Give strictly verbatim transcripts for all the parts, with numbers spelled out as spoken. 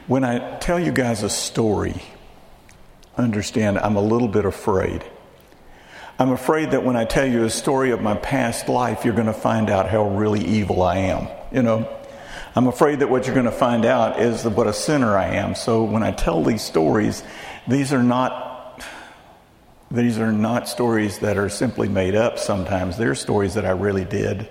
When I tell you guys a story, understand I'm a little bit afraid. I'm afraid that when I tell you a story of my past life, you're going to find out how really evil I am. You know, I'm afraid that what you're going to find out is what a sinner I am. So when I tell these stories, these are not these are not stories that are simply made up sometimes. They're stories that I really did.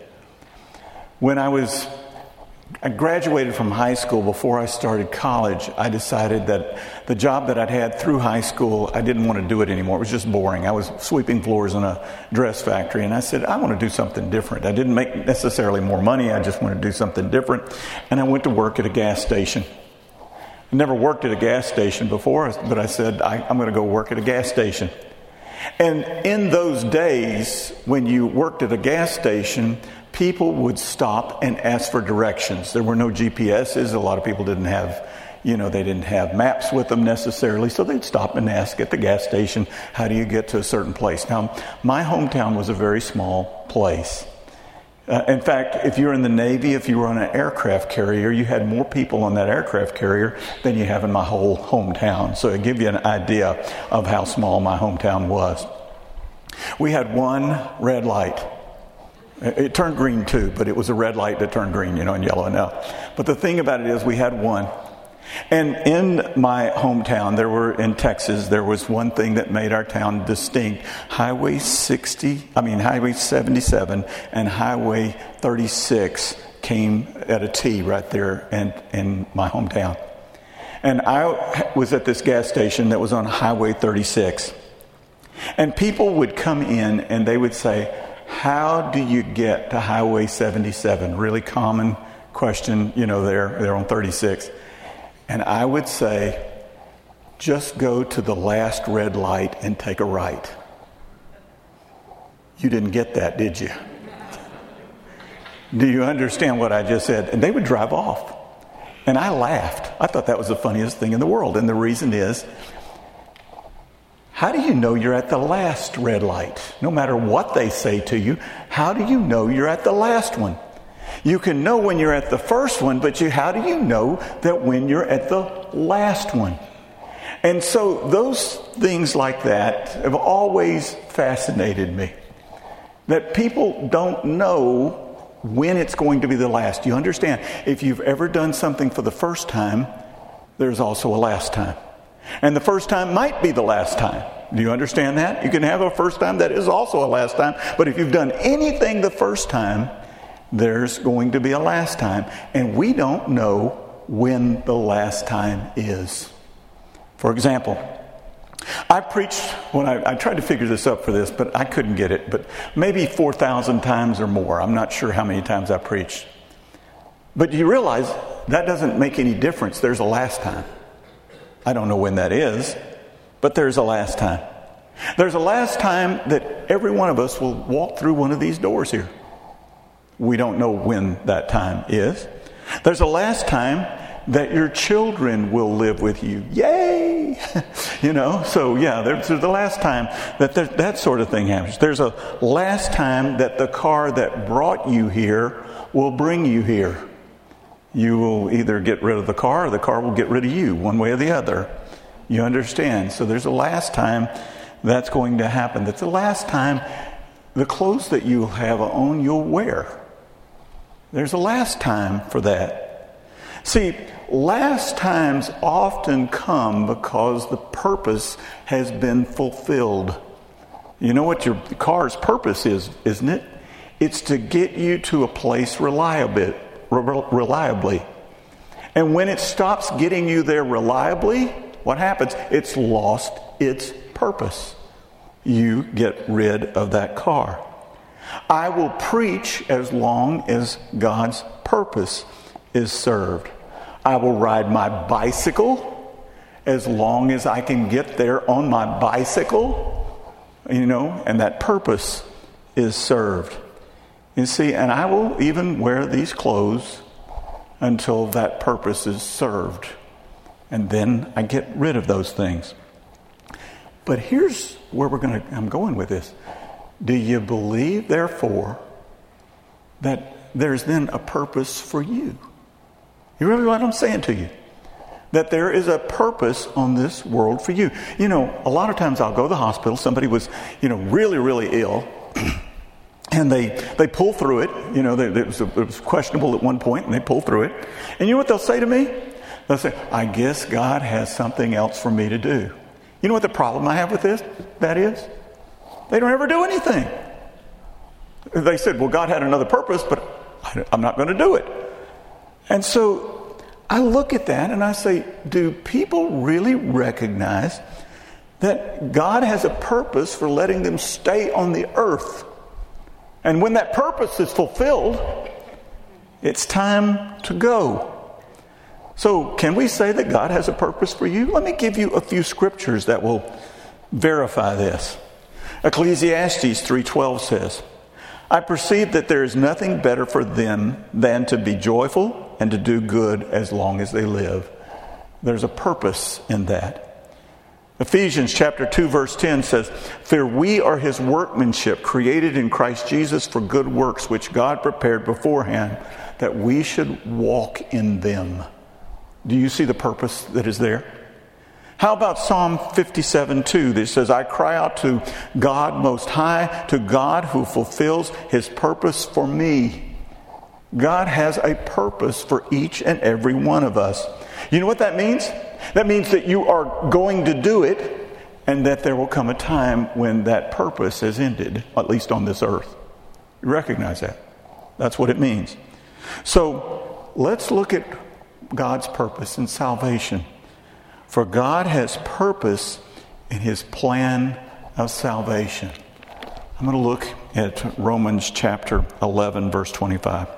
When I was I graduated from high school, before I started college, I decided that the job that I'd had through high school, I didn't want to do it anymore. It was just boring. I was sweeping floors in a dress factory, and I said, I want to do something different. I didn't make necessarily more money. I just wanted to do something different. And I went to work at a gas station. I never worked at a gas station before, but I said, I, I'm going to go work at a gas station. And in those days, when you worked at a gas station, people would stop and ask for directions. There were no G P S's. A lot of people didn't have, you know, they didn't have maps with them necessarily. So they'd stop and ask at the gas station, how do you get to a certain place? Now, my hometown was a very small place. Uh, in fact, if you're in the Navy, if you were on an aircraft carrier, you had more people on that aircraft carrier than you have in my whole hometown. So it gives you an idea of how small my hometown was. We had one red light. It turned green too, but it was a red light that turned green, you know, and yellow and now. But the thing about it is we had one. And in my hometown, there were, in Texas, there was one thing that made our town distinct. Highway sixty, I mean Highway seventy-seven and Highway thirty-six came at a T right there in, in my hometown. And I was at this gas station that was on Highway thirty-six. And people would come in and they would say, how do you get to Highway seventy-seven? Really common question, you know, there, they're on thirty-six. And I would say, just go to the last red light and take a right. You didn't get that, did you? Do you understand what I just said? And they would drive off. And I laughed. I thought that was the funniest thing in the world. And the reason is, how do you know you're at the last red light? No matter what they say to you, how do you know you're at the last one? You can know when you're at the first one, but you, how do you know that when you're at the last one? And so those things like that have always fascinated me. That people don't know when it's going to be the last. You understand? If you've ever done something for the first time, there's also a last time. And the first time might be the last time. Do you understand that? You can have a first time that is also a last time. But if you've done anything the first time, there's going to be a last time. And we don't know when the last time is. For example, I preached, when I, I tried to figure this up for this, but I couldn't get it. But maybe four thousand times or more. I'm not sure how many times I preached. But you realize that doesn't make any difference. There's a last time. I don't know when that is, but there's a last time. There's a last time that every one of us will walk through one of these doors here. We don't know when that time is. There's a last time that your children will live with you. Yay! You know, so yeah, there's the last time that there, that sort of thing happens. There's a last time that the car that brought you here will bring you here. You will either get rid of the car or the car will get rid of you, one way or the other. You understand? So there's a last time that's going to happen. That's the last time the clothes that you have on you'll wear. There's a last time for that. See, last times often come because the purpose has been fulfilled. You know what your car's purpose is, isn't it? It's to get you to a place reliably. reliably. And when it stops getting you there reliably, what happens? It's lost its purpose. You get rid of that car. I will preach as long as God's purpose is served. I will ride my bicycle as long as I can get there on my bicycle, you know, and that purpose is served. You see, and I will even wear these clothes until that purpose is served. And then I get rid of those things. But here's where we're going to, I'm going with this. Do you believe, therefore, that there's then a purpose for you? You really know what I'm saying to you? That there is a purpose on this world for you. You know, a lot of times I'll go to the hospital. Somebody was, you know, really, really ill. And they, they pull through it. You know, they, it, was, it was questionable at one point, and they pull through it. And you know what they'll say to me? They'll say, I guess God has something else for me to do. You know what the problem I have with this? That is? They don't ever do anything. They said, well, God had another purpose, but I'm not going to do it. And so I look at that and I say, do people really recognize that God has a purpose for letting them stay on the earth? And when that purpose is fulfilled, it's time to go. So can we say that God has a purpose for you? Let me give you a few scriptures that will verify this. Ecclesiastes three twelve says, I perceive that there is nothing better for them than to be joyful and to do good as long as they live. There's a purpose in that. Ephesians chapter two verse ten says, for we are his workmanship, created in Christ Jesus for good works, which God prepared beforehand, that we should walk in them. Do you see the purpose that is there? How about Psalm fifty-seven two that says, I cry out to God Most High, to God who fulfills his purpose for me. God has a purpose for each and every one of us. You know what that means? That means that you are going to do it, and that there will come a time when that purpose has ended, at least on this earth. You recognize that? That's what it means. So let's look at God's purpose in salvation. For God has purpose in his plan of salvation. I'm going to look at Romans chapter eleven, verse twenty-five.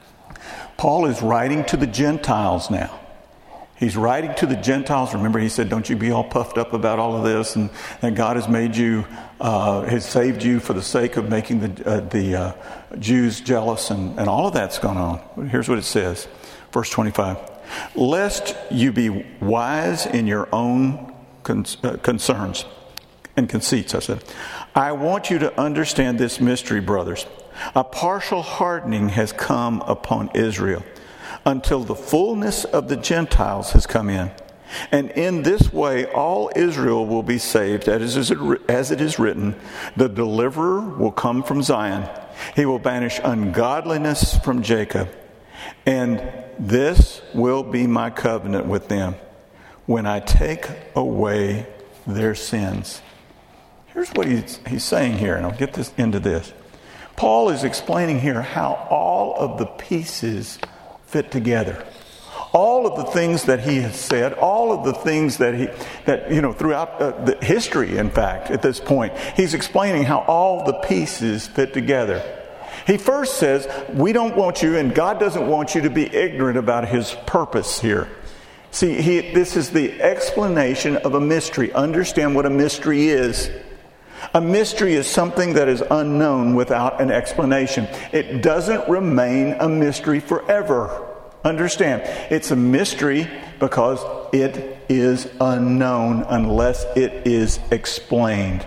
Paul is writing to the Gentiles now. He's writing to the Gentiles. Remember, he said, don't you be all puffed up about all of this, and that God has made you, uh, has saved you for the sake of making the, uh, the uh, Jews jealous, and, and all of that's gone on. Here's what it says, verse twenty-five. Lest you be wise in your own con- uh, concerns and conceits, I said. I want you to understand this mystery, brothers. A partial hardening has come upon Israel until the fullness of the Gentiles has come in. And in this way, all Israel will be saved, as it is written, the deliverer will come from Zion. He will banish ungodliness from Jacob. And this will be my covenant with them when I take away their sins. Here's what he's, he's saying here, and I'll get this into this. Paul is explaining here how all of the pieces fit together. All of the things that he has said, all of the things that he, that, you know, throughout uh, the history, in fact, at this point, he's explaining how all the pieces fit together. He first says, we don't want you, and God doesn't want you to be ignorant about his purpose here. See, he, this is the explanation of a mystery. Understand what a mystery is. A mystery is something that is unknown without an explanation. It doesn't remain a mystery forever. Understand, it's a mystery because it is unknown unless it is explained.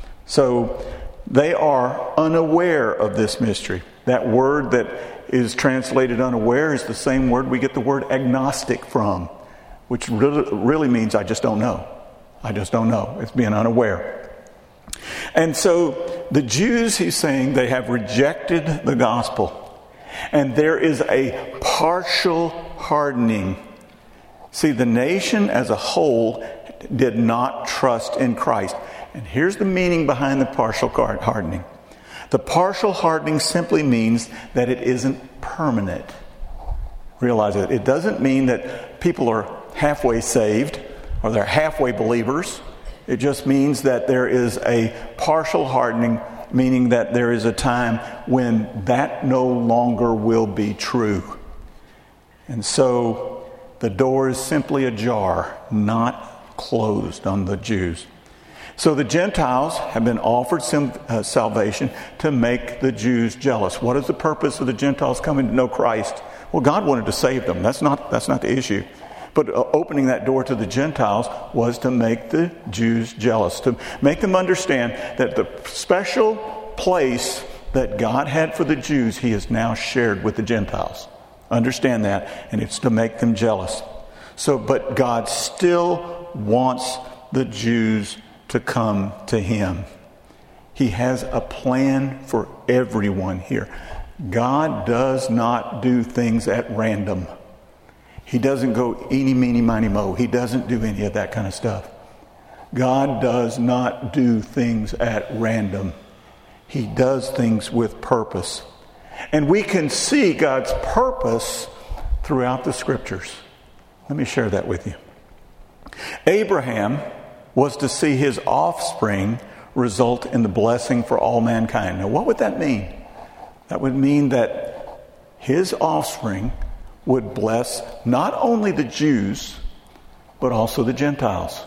So they are unaware of this mystery. That word that is translated unaware is the same word we get the word agnostic from, which really, really means I just don't know. I just don't know. It's being unaware. And so the Jews, he's saying, they have rejected the gospel. And there is a partial hardening. See, the nation as a whole did not trust in Christ. And here's the meaning behind the partial hardening. The partial hardening simply means that it isn't permanent. Realize it. It doesn't mean that people are halfway saved or they're halfway believers. It just means that there is a partial hardening, meaning that there is a time when that no longer will be true. And so the door is simply ajar, not closed on the Jews. So the Gentiles have been offered some uh, salvation to make the Jews jealous. What is the purpose of the Gentiles coming to know Christ? Well, God wanted to save them. That's not, that's not the issue. But uh, opening that door to the Gentiles was to make the Jews jealous, to make them understand that the special place that God had for the Jews, he has now shared with the Gentiles. Understand that, and it's to make them jealous. So, but God still wants the Jews to come to him. He has a plan for everyone here. God does not do things at random. He doesn't go eeny, meeny, miny, mo. He doesn't do any of that kind of stuff. God does not do things at random. He does things with purpose. And we can see God's purpose throughout the scriptures. Let me share that with you. Abraham was to see his offspring result in the blessing for all mankind. Now, what would that mean? That would mean that his offspring would bless not only the Jews, but also the Gentiles.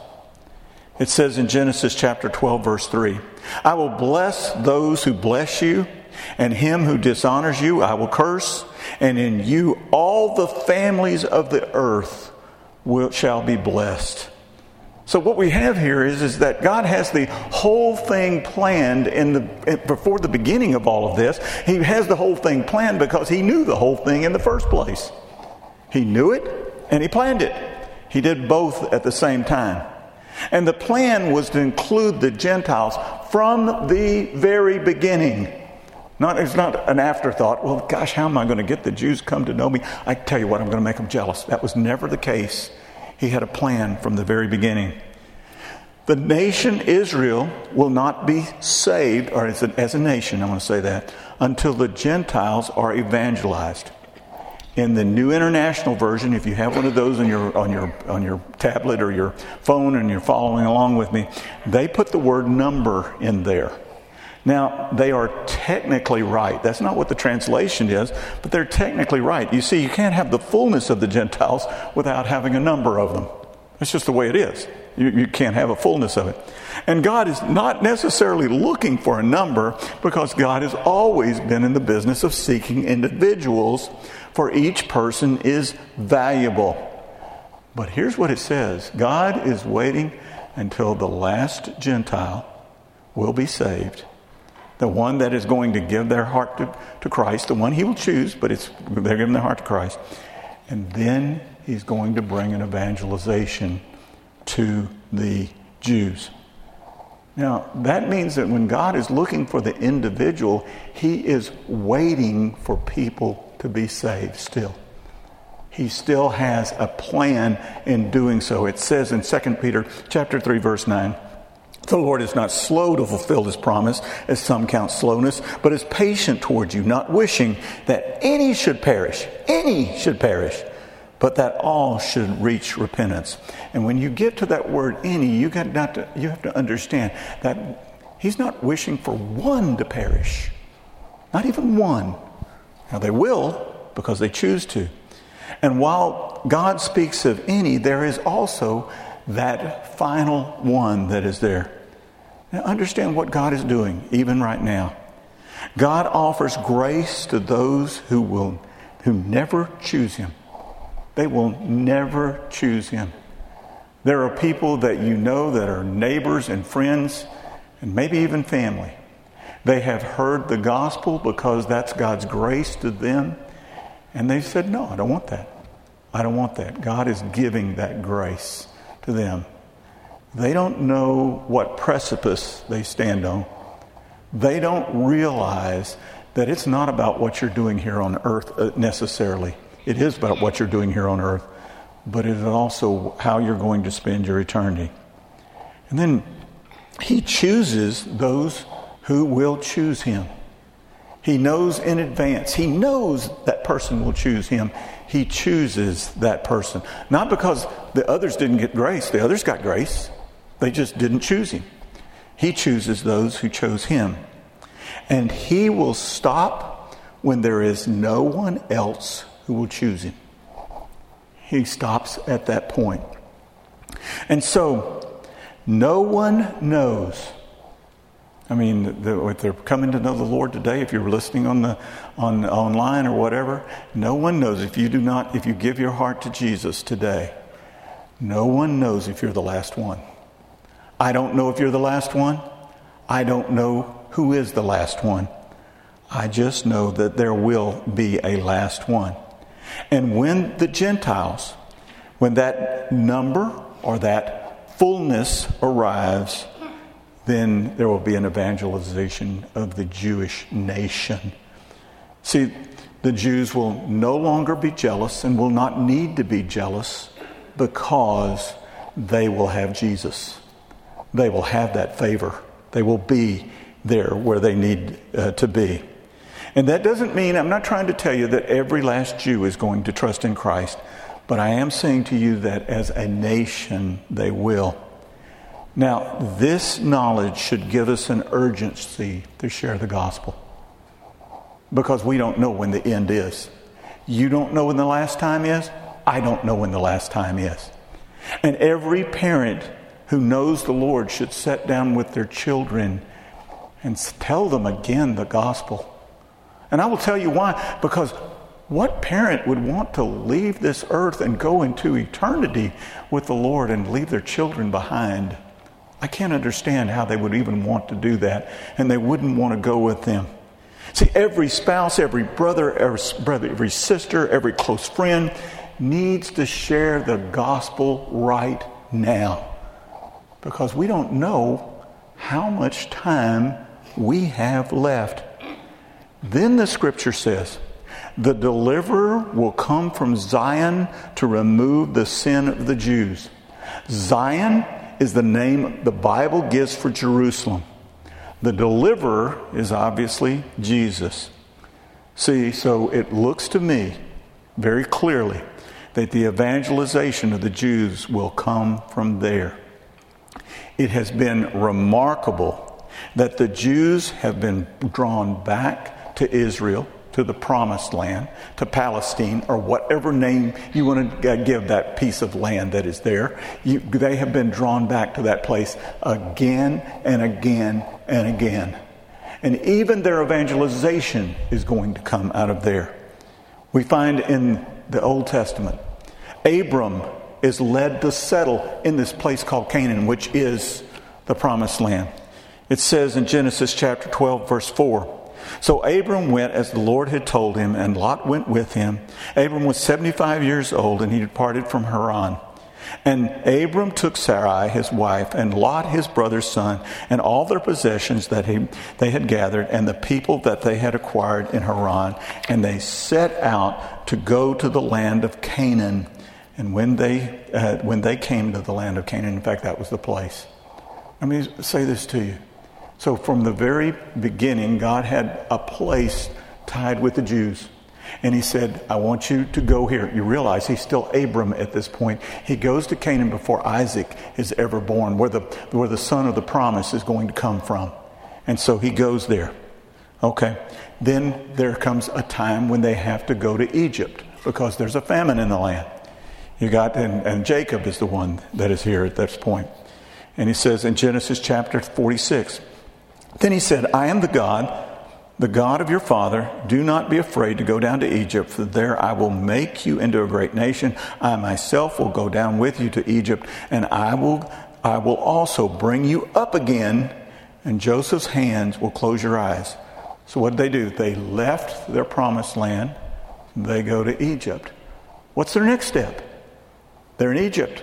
It says in Genesis chapter twelve, verse three, I will bless those who bless you, and him who dishonors you I will curse, and in you all the families of the earth will shall be blessed. So what we have here is, is that God has the whole thing planned in the before the beginning of all of this. He has the whole thing planned because he knew the whole thing in the first place. He knew it and he planned it. He did both at the same time. And the plan was to include the Gentiles from the very beginning. Not, it's not an afterthought. Well, gosh, how am I going to get the Jews come to know me? I tell you what, I'm going to make them jealous. That was never the case. He had a plan from the very beginning. The nation Israel will not be saved, or as a, as a nation, I want to say that, until the Gentiles are evangelized. In the New International Version, if you have one of those on your on your on your tablet or your phone and you're following along with me, they put the word number in there. Now, they are technically right. That's not what the translation is, but they're technically right. You see, you can't have the fullness of the Gentiles without having a number of them. It's just the way it is. You, you can't have a fullness of it. And God is not necessarily looking for a number, because God has always been in the business of seeking individuals, for each person is valuable. But here's what it says. God is waiting until the last Gentile will be saved. The one that is going to give their heart to, to Christ, the one he will choose, but it's they're giving their heart to Christ. And then he's going to bring an evangelization to the Jews. Now, that means that when God is looking for the individual, he is waiting for people to be saved still. He still has a plan in doing so. It says in Second Peter chapter three, verse nine, the Lord is not slow to fulfill his promise, as some count slowness, but is patient toward you, not wishing that any should perish, any should perish, but that all should reach repentance. And when you get to that word any, you got not to, you have to understand that he's not wishing for one to perish. Not even one. Now they will, because they choose to. And while God speaks of any, there is also that final one that is there. Now understand what God is doing, even right now. God offers grace to those who will, who never choose him. They will never choose him. There are people that you know that are neighbors and friends, and maybe even family. They have heard the gospel because that's God's grace to them, and they said, no, I don't want that. I don't want that. God is giving that grace to them. They don't know what precipice they stand on. They don't realize that it's not about what you're doing here on earth necessarily. It is about what you're doing here on earth, but it is also how you're going to spend your eternity. And then he chooses those who will choose him. He knows in advance. He knows that person will choose him. He chooses that person. Not because the others didn't get grace. The others got grace. They just didn't choose him. He chooses those who chose him. And he will stop when there is no one else who will choose him. He stops at that point. And so, no one knows. I mean, the, if they're coming to know the Lord today, if you're listening on the on online or whatever, no one knows if you do not, if you give your heart to Jesus today, no one knows if you're the last one. I don't know if you're the last one. I don't know who is the last one. I just know that there will be a last one. And when the Gentiles When that number or that fullness arrives, then there will be an evangelization of the Jewish nation. See, the Jews will no longer be jealous and will not need to be jealous because they will have Jesus. They will have that favor. They will be there where they need uh, to be. And that doesn't mean, I'm not trying to tell you that every last Jew is going to trust in Christ, but I am saying to you that as a nation, they will. Now, this knowledge should give us an urgency to share the gospel, because we don't know when the end is. You don't know when the last time is. I don't know when the last time is. And every parent who knows the Lord should sit down with their children and tell them again the gospel. And I will tell you why. Because what parent would want to leave this earth and go into eternity with the Lord and leave their children behind? I can't understand how they would even want to do that, and they wouldn't want to go with them. See, every spouse, every brother, every, brother, every sister, every close friend needs to share the gospel right now, because we don't know how much time we have left. Then the scripture says, the deliverer will come from Zion to remove the sin of the Jews. Zion is the name the Bible gives for Jerusalem. The deliverer is obviously Jesus. See, so it looks to me very clearly that the evangelization of the Jews will come from there. It has been remarkable that the Jews have been drawn back to Israel, to the promised land, to Palestine, or whatever name you want to give that piece of land that is there. You, they have been drawn back to that place again and again and again. And even their evangelization is going to come out of there. We find in the Old Testament, Abram is led to settle in this place called Canaan, which is the promised land. It says in Genesis chapter twelve, verse four, so Abram went as the Lord had told him, and Lot went with him. Abram was seventy-five years old, and he departed from Haran. And Abram took Sarai, his wife, and Lot, his brother's son, and all their possessions that he, they had gathered, and the people that they had acquired in Haran. And they set out to go to the land of Canaan. And when they uh, when they came to the land of Canaan, in fact, that was the place. Let me say this to you. So from the very beginning, God had a place tied with the Jews. And he said, I want you to go here. You realize he's still Abram at this point. He goes to Canaan before Isaac is ever born, where the, where the son of the promise is going to come from. And so he goes there. Okay. Then there comes a time when they have to go to Egypt because there's a famine in the land. You got, and, and Jacob is the one that is here at this point. And he says in Genesis chapter forty-six, then he said, I am the God, the God of your father. Do not be afraid to go down to Egypt, for there I will make you into a great nation. I myself will go down with you to Egypt, and I will, I will also bring you up again, and Joseph's hands will close your eyes. So what did they do? They left their promised land. They go to Egypt. What's their next step? They're in Egypt.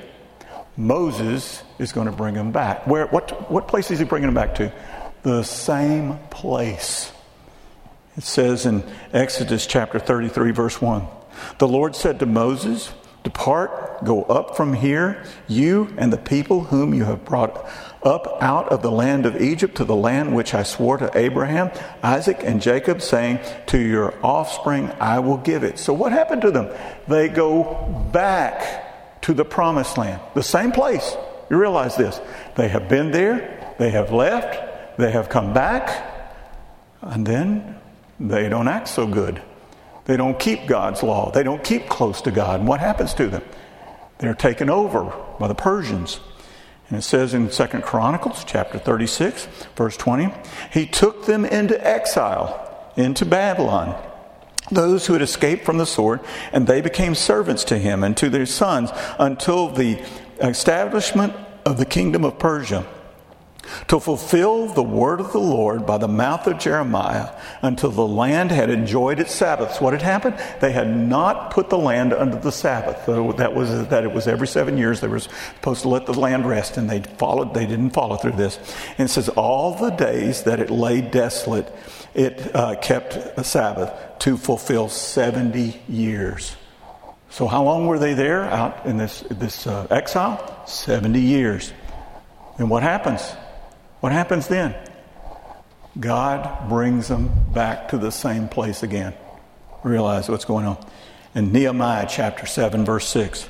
Moses is going to bring them back. Where? What, what place is he bringing them back to? The same place. It says in Exodus chapter thirty-three, verse one, the Lord said to Moses, depart, go up from here, you and the people whom you have brought up out of the land of Egypt to the land which I swore to Abraham, Isaac, and Jacob, saying, to your offspring I will give it. So what happened to them? They go back to the promised land, the same place. You realize this. They have been there, they have left, they have come back, and then they don't act so good. They don't keep God's law. They don't keep close to God. And what happens to them? They're taken over by the Persians. And it says in Second Chronicles chapter thirty-six, verse twenty, he took them into exile, into Babylon, those who had escaped from the sword, and they became servants to him and to their sons until the establishment of the kingdom of Persia. to fulfill the word of the Lord by the mouth of Jeremiah until the land had enjoyed its Sabbaths. What had happened? They had not put the land under the Sabbath. So that was that it was every seven years they were supposed to let the land rest, and they followed. They didn't follow through this. And it says all the days that it lay desolate, it uh, kept a Sabbath to fulfill seventy years. So how long were they there out in this this uh, exile? seventy years. And what happens? What happens then? God brings them back to the same place again. Realize what's going on. In Nehemiah chapter seven, verse six.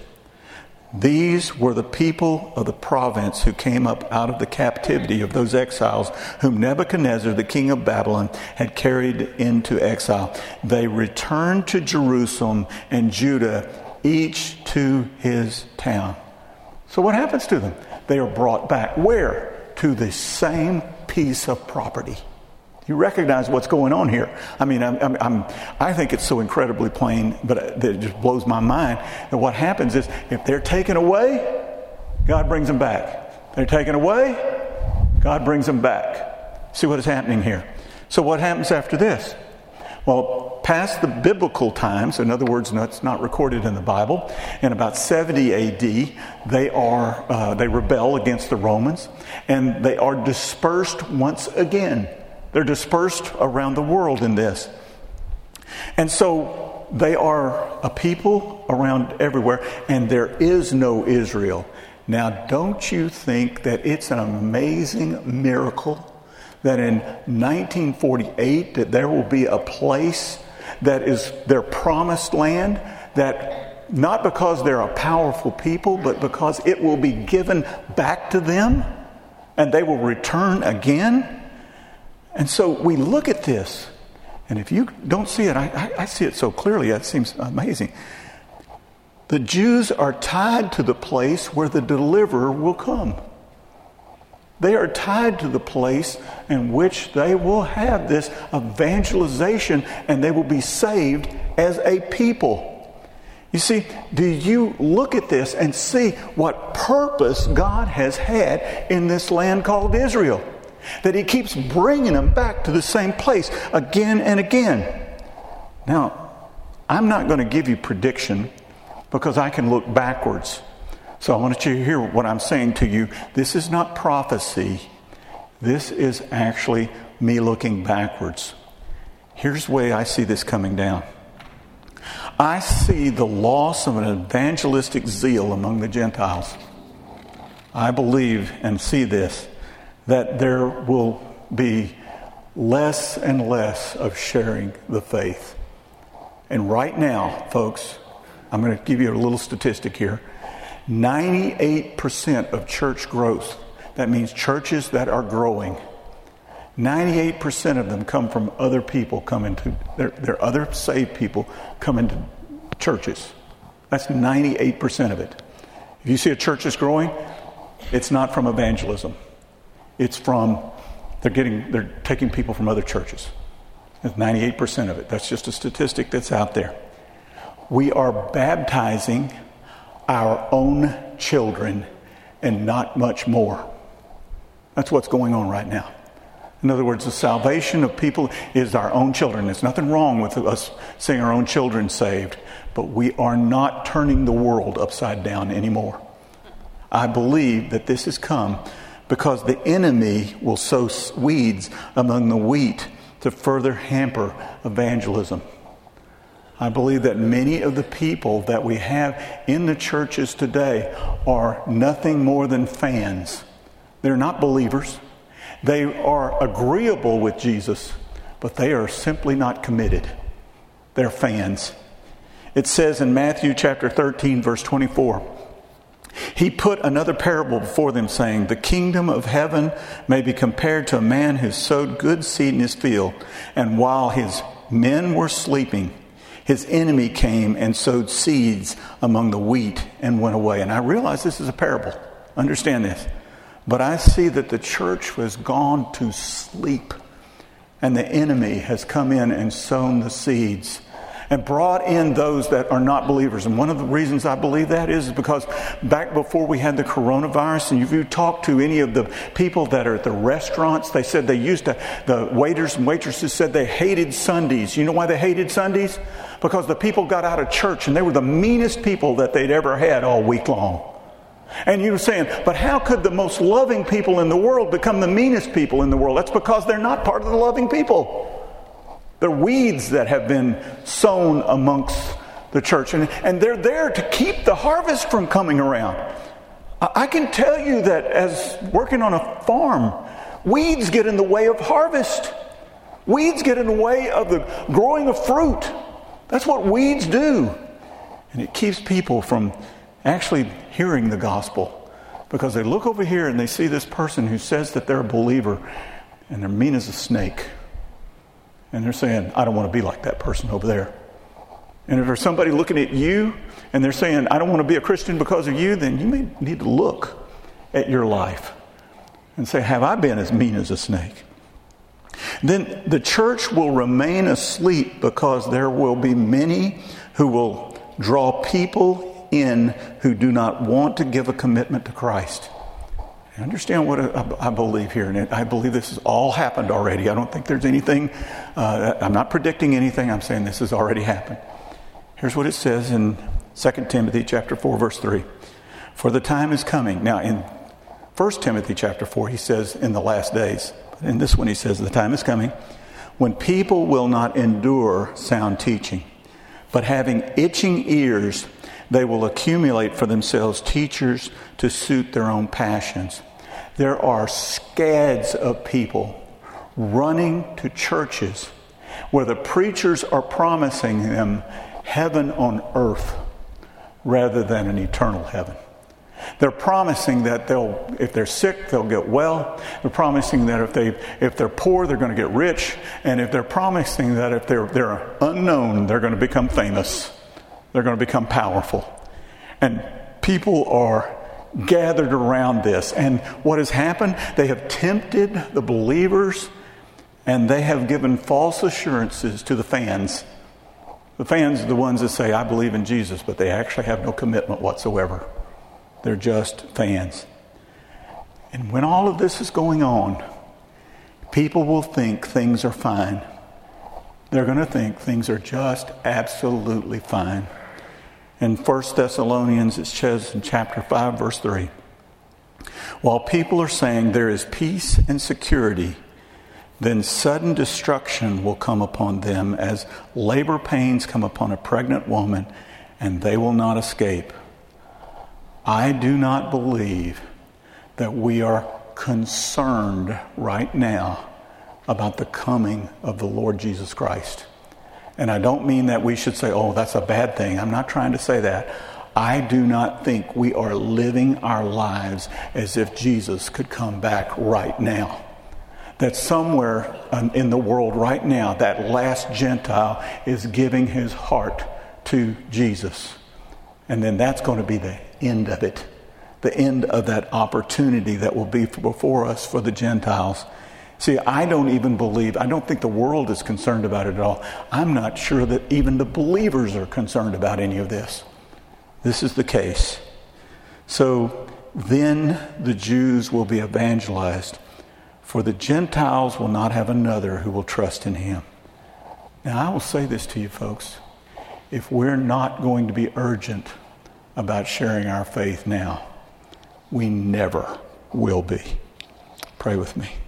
These were the people of the province who came up out of the captivity of those exiles whom Nebuchadnezzar, the king of Babylon, had carried into exile. They returned to Jerusalem and Judah, each to his town. So what happens to them? They are brought back. Where? To the same piece of property. You recognize what's going on here. I mean, I'm, I'm, I'm, I think it's so incredibly plain, but it just blows my mind that what happens is if they're taken away, God brings them back. They're taken away, God brings them back. See what is happening here. So what happens after this? Well, past the biblical times, in other words, no, it's not recorded in the Bible, in about seventy A D, they are uh, they rebel against the Romans, and they are dispersed once again. They're dispersed around the world in this. And so they are a people around everywhere, and there is no Israel. Now, don't you think that it's an amazing miracle that in nineteen forty-eight that there will be a place that is their promised land, that not because they're a powerful people, but because it will be given back to them and they will return again? And so we look at this, and if you don't see it, I, I, I see it so clearly, it seems amazing. The Jews are tied to the place where the deliverer will come. They are tied to the place in which they will have this evangelization and they will be saved as a people. You see, do you look at this and see what purpose God has had in this land called Israel? That He keeps bringing them back to the same place again and again. Now, I'm not going to give you prediction because I can look backwards. So I want you to hear what I'm saying to you. This is not prophecy. This is actually me looking backwards. Here's the way I see this coming down. I see the loss of an evangelistic zeal among the Gentiles. I believe and see this, that there will be less and less of sharing the faith. And right now, folks, I'm going to give you a little statistic here. ninety-eight percent of church growth, that means churches that are growing, ninety-eight percent of them come from other people coming to, they're, they're other saved people coming to churches. That's ninety-eight percent of it. If you see a church that's growing, it's not from evangelism. It's from, they're getting, they're taking people from other churches. That's ninety-eight percent of it. That's just a statistic that's out there. We are baptizing our own children and not much more. That's what's going on right now. In other words, the salvation of people is our own children. There's nothing wrong with us seeing our own children saved, but we are not turning the world upside down anymore. I believe that this has come because the enemy will sow weeds among the wheat to further hamper evangelism. I believe that many of the people that we have in the churches today are nothing more than fans. They're not believers. They are agreeable with Jesus, but they are simply not committed. They're fans. It says in Matthew chapter thirteen, verse twenty-four, He put another parable before them, saying, The kingdom of heaven may be compared to a man who sowed good seed in his field, and while his men were sleeping, his enemy came and sowed seeds among the wheat and went away. And I realize this is a parable. Understand this. But I see that the church has gone to sleep, and the enemy has come in and sown the seeds. and brought in those that are not believers. And one of the reasons I believe that is because back before we had the coronavirus, and if you talk to any of the people that are at the restaurants, they said they used to, the waiters and waitresses said they hated Sundays. You know why they hated Sundays? Because the people got out of church and they were the meanest people that they'd ever had all week long. And you were saying, but how could the most loving people in the world become the meanest people in the world? That's because they're not part of the loving people. They're weeds that have been sown amongst the church. And, and they're there to keep the harvest from coming around. I can tell you that as working on a farm, weeds get in the way of harvest. Weeds get in the way of the growing of fruit. That's what weeds do. And it keeps people from actually hearing the gospel. Because they look over here and they see this person who says that they're a believer and they're mean as a snake. And they're saying, I don't want to be like that person over there. And if there's somebody looking at you and they're saying, I don't want to be a Christian because of you, then you may need to look at your life and say, have I been as mean as a snake? Then the church will remain asleep because there will be many who will draw people in who do not want to give a commitment to Christ. I understand what I believe here, and I believe this has all happened already. I don't think there's anything, uh, I'm not predicting anything, I'm saying this has already happened. Here's what it says in Second Timothy chapter four, verse three. For the time is coming. Now in First Timothy chapter four, he says in the last days. In this one he says the time is coming when people will not endure sound teaching, but having itching ears, they will accumulate for themselves teachers to suit their own passions. There are scads of people running to churches where the preachers are promising them heaven on earth rather than an eternal heaven. They're promising that they'll, if they're sick, they'll get well. They're promising that if they, if they're poor, they're going to get rich. And if they're promising that if they're, they're unknown, they're going to become famous. They're going to become powerful. And people are gathered around this. And what has happened? They have tempted the believers and they have given false assurances to the fans. The fans are the ones that say, I believe in Jesus, but they actually have no commitment whatsoever. They're just fans. And when all of this is going on, people will think things are fine. They're going to think things are just absolutely fine. In First Thessalonians, it says in chapter five, verse three, while people are saying there is peace and security, then sudden destruction will come upon them as labor pains come upon a pregnant woman, and they will not escape. I do not believe that we are concerned right now about the coming of the Lord Jesus Christ. And I don't mean that we should say, oh, that's a bad thing. I'm not trying to say that. I do not think we are living our lives as if Jesus could come back right now. That somewhere in the world right now, that last Gentile is giving his heart to Jesus. And then that's going to be the end of it. The end of that opportunity that will be before us for the Gentiles. See, I don't even believe, I don't think the world is concerned about it at all. I'm not sure that even the believers are concerned about any of this. This is the case. So then the Jews will be evangelized, for the Gentiles will not have another who will trust in him. Now, I will say this to you folks. If we're not going to be urgent about sharing our faith now, we never will be. Pray with me.